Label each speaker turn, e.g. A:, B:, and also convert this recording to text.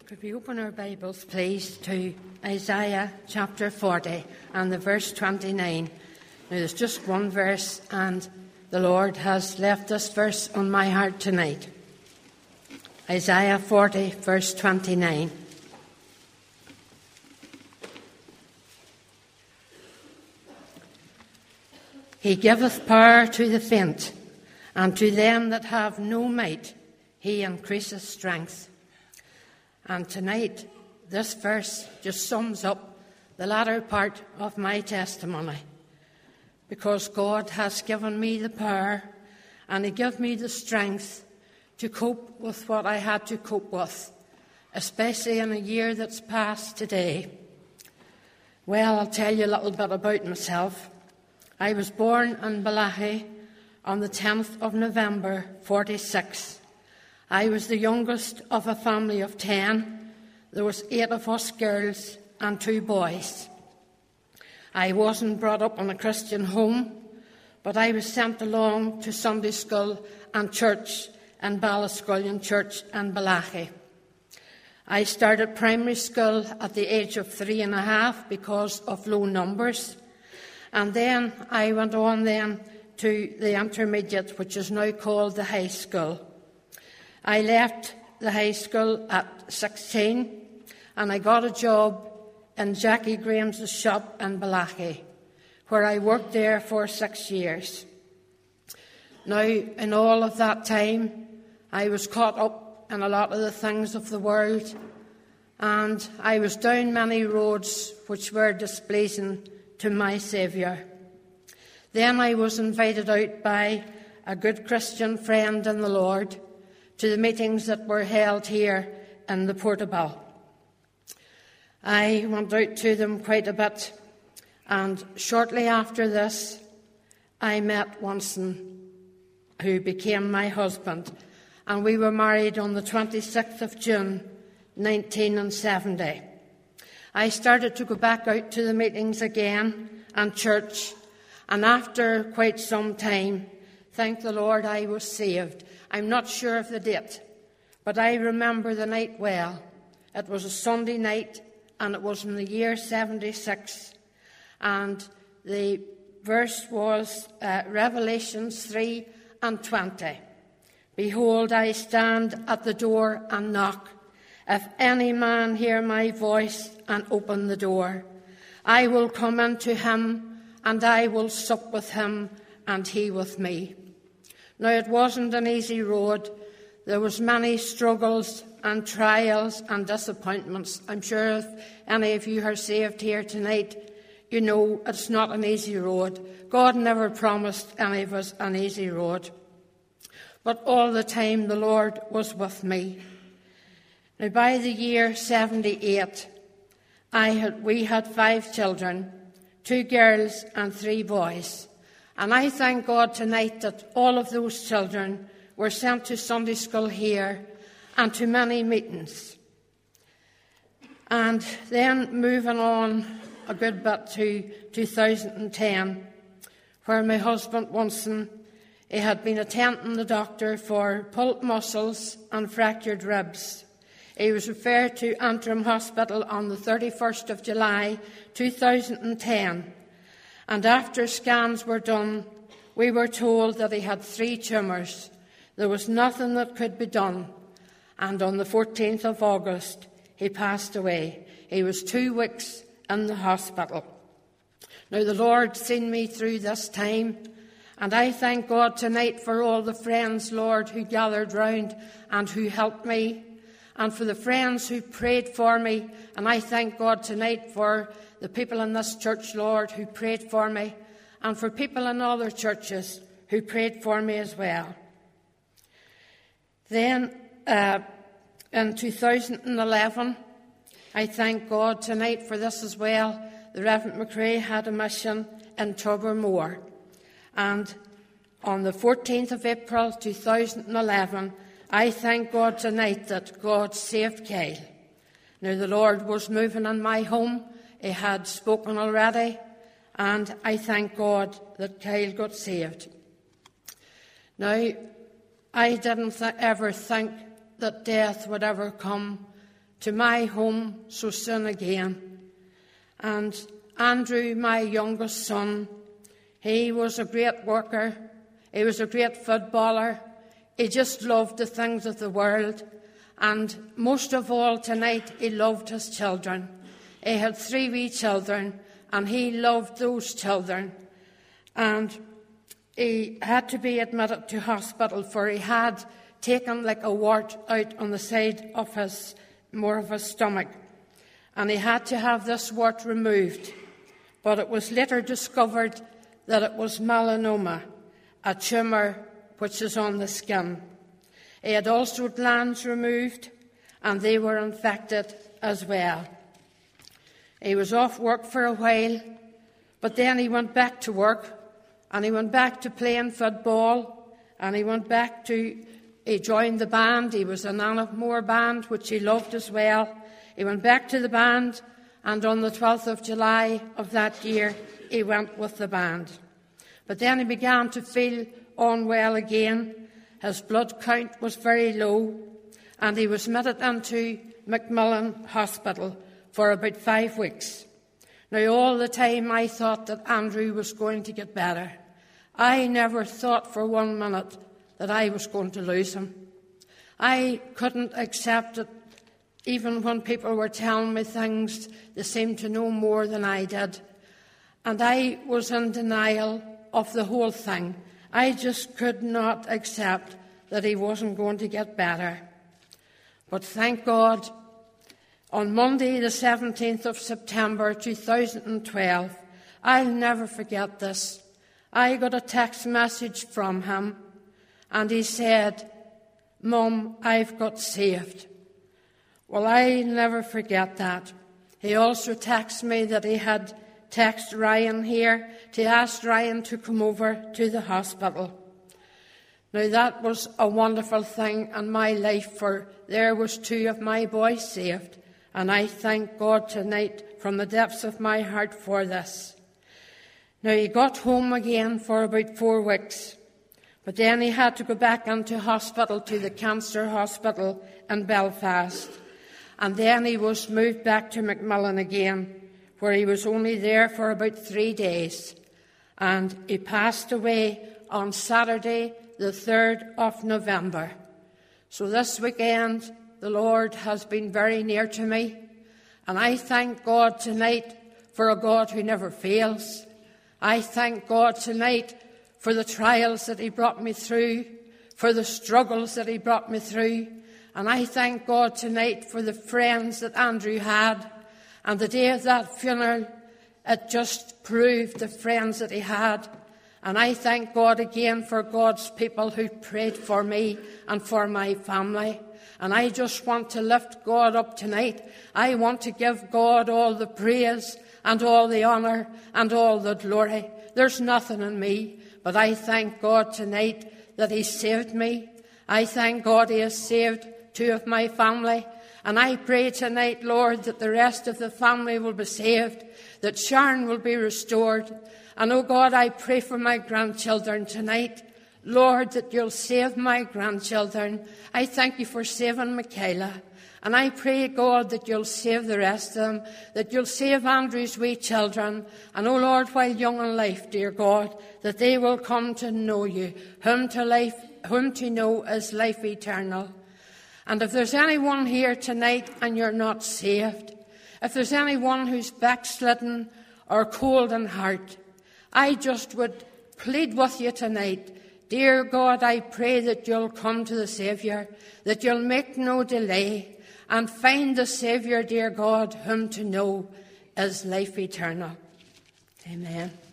A: Could we open our Bibles, please, to Isaiah chapter 40 and the verse 29. Now, there's just one verse, and the Lord has left this verse on my heart tonight. Isaiah 40, verse 29. He giveth power to the faint, and to them that have no might, he increaseth strength. And tonight, this verse just sums up the latter part of my testimony, because God has given me the power and He gave me the strength to cope with what I had to cope with, especially in a year that's passed today. Well, I'll tell you a little bit about myself. I was born in Balachi on the 10th of November, 46. I was the youngest of a family of 10. There was 8 of us girls and 2 boys. I wasn't brought up in a Christian home, but I was sent along to Sunday school and church in Balliscullion Church in Balachi. I started primary school at the age of 3.5 because of low numbers, and then I went on then to the intermediate, which is now called the high school. I left the high school at 16 and I got a job in Jackie Graham's shop in Balachi, where I worked there for 6 years. Now, in all of that time, I was caught up in a lot of the things of the world, and I was down many roads which were displeasing to my Saviour. Then I was invited out by a good Christian friend in the Lord to the meetings that were held here in the Portobello. I went out to them quite a bit, and shortly after this, I met Winston, who became my husband, and we were married on the 26th of June, 1970. I started to go back out to the meetings again and church, and after quite some time, thank the Lord, I was saved. I'm not sure of the date, but I remember the night well. It was a Sunday night, and it was in the year 76. And the verse was Revelations 3:20. Behold, I stand at the door and knock. If any man hear my voice and open the door, I will come unto him, and I will sup with him, and he with me. Now, it wasn't an easy road. There was many struggles and trials and disappointments. I'm sure if any of you are saved here tonight, you know it's not an easy road. God never promised any of us an easy road. But all the time the Lord was with me. Now, by the year 78, we had 5 children, 2 girls and 3 boys. And I thank God tonight that all of those children were sent to Sunday school here and to many meetings. And then moving on a good bit to 2010, where my husband Winston, he had been attending the doctor for pulled muscles and fractured ribs. He was referred to Antrim Hospital on the 31st of July 2010. And after scans were done, we were told that he had 3 tumours. There was nothing that could be done. And on the 14th of August, he passed away. He was 2 weeks in the hospital. Now, the Lord seen me through this time, and I thank God tonight for all the friends, Lord, who gathered round and who helped me, and for the friends who prayed for me. And I thank God tonight for the people in this church, Lord, who prayed for me, and for people in other churches who prayed for me as well. Then, in 2011, I thank God tonight for this as well. The Reverend McRae had a mission in Tobermore. And on the 14th of April 2011, I thank God tonight that God saved Kyle. Now, the Lord was moving in my home. He had spoken already, and I thank God that Kyle got saved. Now, I didn't ever think that death would ever come to my home so soon again. And Andrew, my youngest son, he was a great worker. He was a great footballer. He just loved the things of the world. And most of all tonight, he loved his children. He had 3 wee children, and he loved those children. And he had to be admitted to hospital, for he had taken like a wart out on the side of his stomach. And he had to have this wart removed. But it was later discovered that it was melanoma, a tumour which is on the skin. He had also glands removed, and they were infected as well. He was off work for a while, but then he went back to work, and he went back to playing football, and he joined the band. He was in Annaghmore band, which he loved as well. He went back to the band, and on the 12th of July of that year, he went with the band. But then he began to feel unwell again. His blood count was very low, and he was admitted into Macmillan Hospital for about 5 weeks. Now, all the time I thought that Andrew was going to get better. I never thought for 1 minute that I was going to lose him. I couldn't accept it, even when people were telling me things. They seemed to know more than I did. And I was in denial of the whole thing. I just could not accept that he wasn't going to get better. But thank God, on Monday, the 17th of September 2012, I'll never forget this. I got a text message from him, and he said, "Mum, I've got saved." Well, I'll never forget that. He also texted me that he had texted Ryan here to ask Ryan to come over to the hospital. Now, that was a wonderful thing in my life, for there was 2 of my boys saved, and I thank God tonight from the depths of my heart for this. Now, he got home again for about 4 weeks, but then he had to go back into hospital, to the cancer hospital in Belfast, and then he was moved back to Macmillan again, where he was only there for about 3 days, and he passed away on Saturday, the 3rd of November. So this weekend, the Lord has been very near to me, and I thank God tonight for a God who never fails. I thank God tonight for the trials that he brought me through, for the struggles that he brought me through, and I thank God tonight for the friends that Andrew had. And the day of that funeral, it just proved the friends that he had. And I thank God again for God's people who prayed for me and for my family. And I just want to lift God up tonight. I want to give God all the praise and all the honour and all the glory. There's nothing in me, but I thank God tonight that he saved me. I thank God he has saved 2 of my family. And I pray tonight, Lord, that the rest of the family will be saved, that Sharon will be restored. And, oh God, I pray for my grandchildren tonight. Lord, that you'll save my grandchildren. I thank you for saving Michaela. And I pray, God, that you'll save the rest of them, that you'll save Andrew's wee children. And, oh Lord, while young in life, dear God, that they will come to know you, whom to know is life eternal. And if there's anyone here tonight and you're not saved, if there's anyone who's backslidden or cold in heart, I just would plead with you tonight. Dear God, I pray that you'll come to the Saviour, that you'll make no delay, and find the Saviour, dear God, whom to know is life eternal. Amen.